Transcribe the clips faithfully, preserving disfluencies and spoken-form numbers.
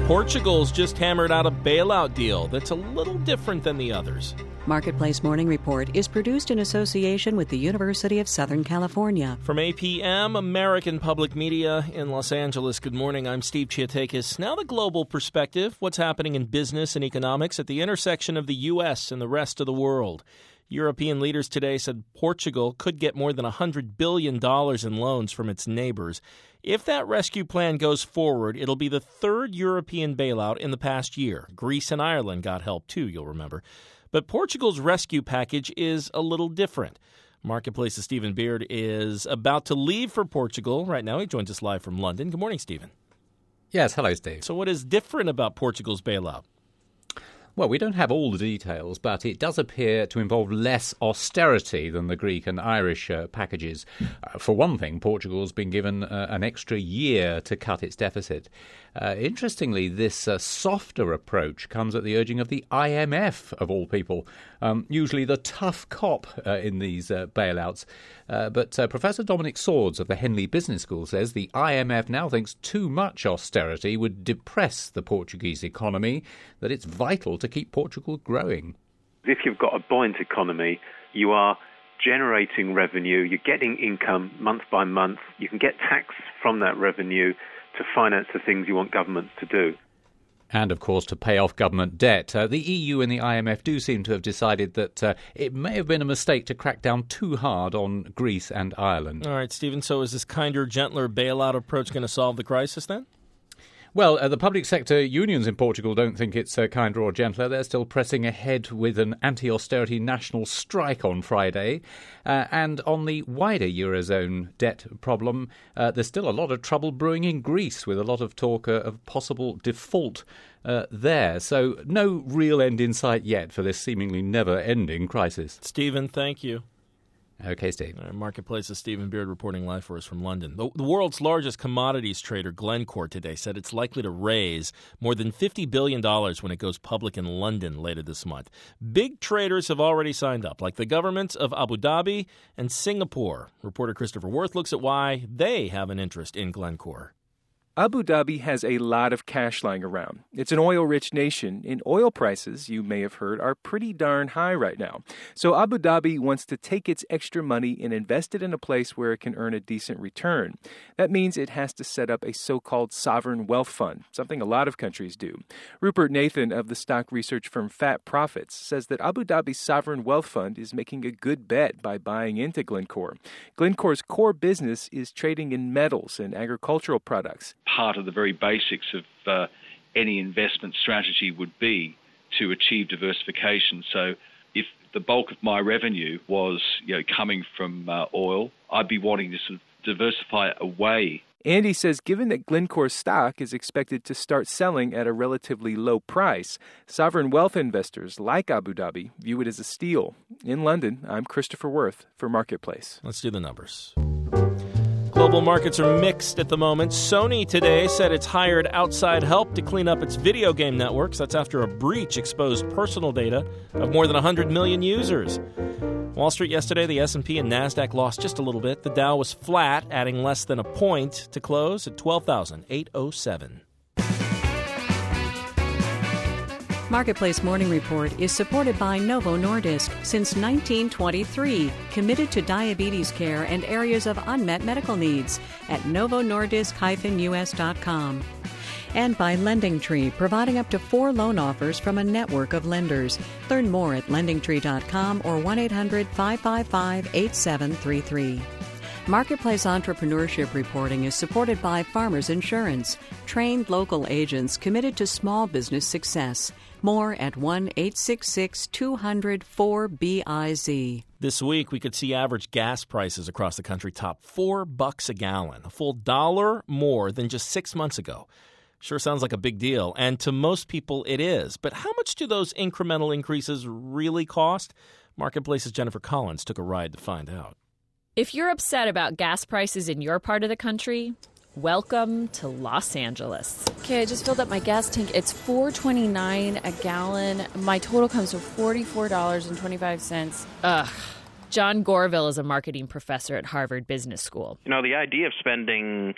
Portugal's just hammered out a bailout deal that's a little different than the others. Marketplace Morning Report is produced in association with the University of Southern California. From A P M, American Public Media in Los Angeles, good morning. I'm Steve Chiatakis. Now the global perspective, what's happening in business and economics at the intersection of the U S and the rest of the world. European leaders today said Portugal could get more than one hundred billion dollars in loans from its neighbors. If that rescue plan goes forward, it'll be the third European bailout in the past year. Greece and Ireland got help too, you'll remember. But Portugal's rescue package is a little different. Marketplace's Stephen Beard is about to leave for Portugal right now. He joins us live from London. Good morning, Stephen. Yes, hello, Steve. So what is different about Portugal's bailout? Well, we don't have all the details, but it does appear to involve less austerity than the Greek and Irish uh, packages. Uh, for one thing, Portugal's been given uh, an extra year to cut its deficit. Uh, interestingly, this uh, softer approach comes at the urging of the I M F, of all people, um, usually the tough cop uh, in these uh, bailouts. Uh, but uh, Professor Dominic Swords of the Henley Business School says the I M F now thinks too much austerity would depress the Portuguese economy, that it's vital to keep Portugal growing. If you've got a buoyant economy, you are generating revenue, you're getting income month by month, you can get tax from that revenue to finance the things you want governments to do. And, of course, to pay off government debt. Uh, the E U and the I M F do seem to have decided that uh, it may have been a mistake to crack down too hard on Greece and Ireland. All right, Stephen, so is this kinder, gentler bailout approach going to solve the crisis then? Well, uh, the public sector unions in Portugal don't think it's uh, kinder or gentler. They're still pressing ahead with an anti-austerity national strike on Friday. Uh, and on the wider Eurozone debt problem, uh, there's still a lot of trouble brewing in Greece, with a lot of talk uh, of possible default uh, there. So no real end in sight yet for this seemingly never-ending crisis. Stephen, thank you. Okay, Steve. Right, Marketplace's Stephen Beard reporting live for us from London. The, the world's largest commodities trader, Glencore, today said it's likely to raise more than fifty billion dollars when it goes public in London later this month. Big traders have already signed up, like the governments of Abu Dhabi and Singapore. Reporter Christopher Worth looks at why they have an interest in Glencore. Abu Dhabi has a lot of cash lying around. It's an oil-rich nation, and oil prices, you may have heard, are pretty darn high right now. So Abu Dhabi wants to take its extra money and invest it in a place where it can earn a decent return. That means it has to set up a so-called sovereign wealth fund, something a lot of countries do. Rupert Nathan of the stock research firm Fat Profits says that Abu Dhabi's sovereign wealth fund is making a good bet by buying into Glencore. Glencore's core business is trading in metals and agricultural products. Part of the very basics of uh, any investment strategy would be to achieve diversification. So if the bulk of my revenue was, you know, coming from uh, oil, I'd be wanting to sort of diversify away. Andy says given that Glencore's stock is expected to start selling at a relatively low price, sovereign wealth investors like Abu Dhabi view it as a steal. In London, I'm Christopher Worth for Marketplace. Let's do the numbers. Global markets are mixed at the moment. Sony today said it's hired outside help to clean up its video game networks. That's after a breach exposed personal data of more than one hundred million users. Wall Street yesterday, the S and P and NASDAQ lost just a little bit. The Dow was flat, adding less than a point to close at twelve thousand eight hundred seven. Marketplace Morning Report is supported by Novo Nordisk since nineteen twenty-three, committed to diabetes care and areas of unmet medical needs at novo nordisk dash u s dot com. And by LendingTree, providing up to four loan offers from a network of lenders. Learn more at lending tree dot com or one eight hundred five five five eight seven three three. Marketplace Entrepreneurship Reporting is supported by Farmers Insurance, trained local agents committed to small business success. More at one eight six six two hundred four B I Z. This week, we could see average gas prices across the country top four bucks a gallon, a full dollar more than just six months ago. Sure sounds like a big deal, and to most people it is. But how much do those incremental increases really cost? Marketplace's Jennifer Collins took a ride to find out. If you're upset about gas prices in your part of the country, welcome to Los Angeles. Okay, I just filled up my gas tank. It's four twenty-nine a gallon. My total comes to forty-four dollars and twenty-five cents. Ugh. John Gorville is a marketing professor at Harvard Business School. You know, the idea of spending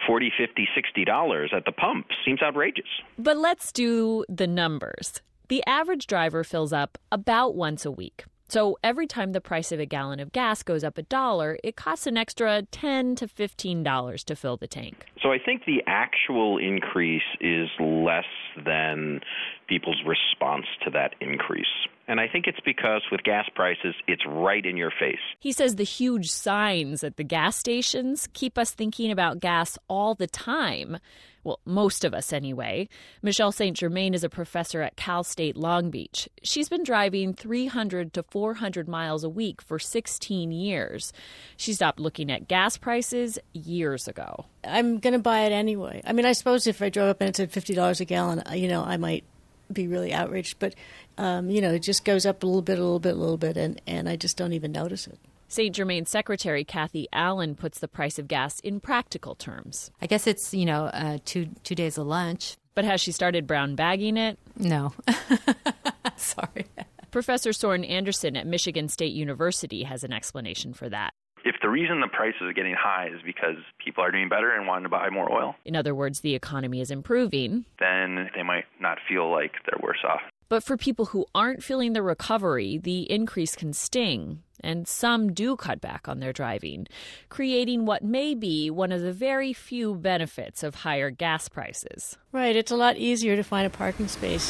forty, fifty, sixty dollars at the pump seems outrageous. But let's do the numbers. The average driver fills up about once a week. So every time the price of a gallon of gas goes up a dollar, it costs an extra ten to fifteen dollars to fill the tank. So I think the actual increase is less than people's response to that increase. And I think it's because with gas prices, it's right in your face. He says the huge signs at the gas stations keep us thinking about gas all the time. Well, most of us anyway. Michelle Saint Germain is a professor at Cal State Long Beach. She's been driving three hundred to four hundred miles a week for sixteen years. She stopped looking at gas prices years ago. I'm going to buy it anyway. I mean, I suppose if I drove up and it said fifty dollars a gallon, you know, I might be really outraged. But, um, you know, it just goes up a little bit, a little bit, a little bit, and, and I just don't even notice it. Saint Germain's secretary, Kathy Allen, puts the price of gas in practical terms. I guess it's, you know, uh, two two days of lunch. But has she started brown bagging it? No. Sorry. Professor Soren Anderson at Michigan State University has an explanation for that. If the reason the prices are getting high is because people are doing better and wanting to buy more oil, in other words, the economy is improving, then they might not feel like they're worse off. But for people who aren't feeling the recovery, the increase can sting. And some do cut back on their driving, creating what may be one of the very few benefits of higher gas prices. Right, it's a lot easier to find a parking space.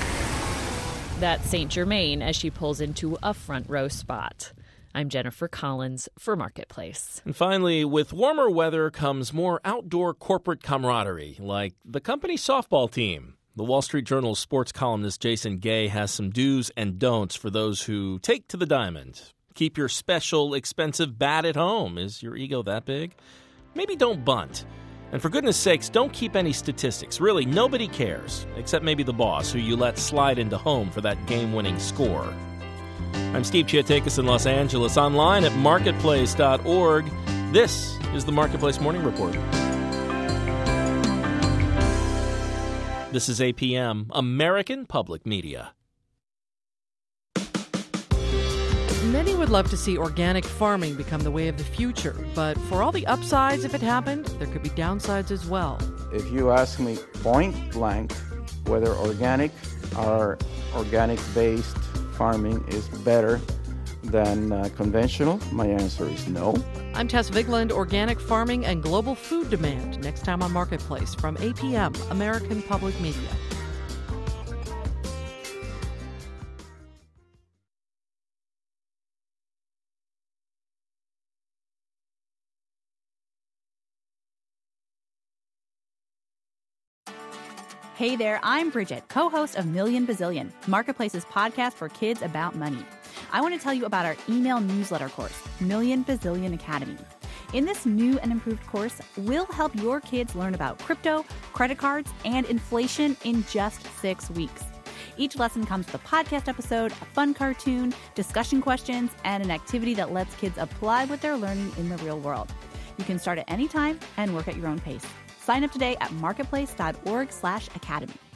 That's Saint Germain as she pulls into a front row spot. I'm Jennifer Collins for Marketplace. And finally, with warmer weather comes more outdoor corporate camaraderie, like the company softball team. The Wall Street Journal sports columnist Jason Gay has some do's and don'ts for those who take to the diamond. Keep your special, expensive bat at home. Is your ego that big? Maybe don't bunt. And for goodness sakes, don't keep any statistics. Really, nobody cares, except maybe the boss, who you let slide into home for that game-winning score. I'm Steve Chiatakis in Los Angeles, online at marketplace dot org. This is the Marketplace Morning Report. This is A P M, American Public Media. Many would love to see organic farming become the way of the future, but for all the upsides if it happened, there could be downsides as well. If you ask me point blank whether organic or organic-based farming is better than uh, conventional, my answer is no. I'm Tess Vigland, Organic Farming and Global Food Demand, next time on Marketplace from A P M, American Public Media. Hey there, I'm Bridget, co-host of Million Bazillion, Marketplace's podcast for kids about money. I want to tell you about our email newsletter course, Million Bazillion Academy. In this new and improved course, we'll help your kids learn about crypto, credit cards, and inflation in just six weeks. Each lesson comes with a podcast episode, a fun cartoon, discussion questions, and an activity that lets kids apply what they're learning in the real world. You can start at any time and work at your own pace. Sign up today at marketplace dot org slash academy.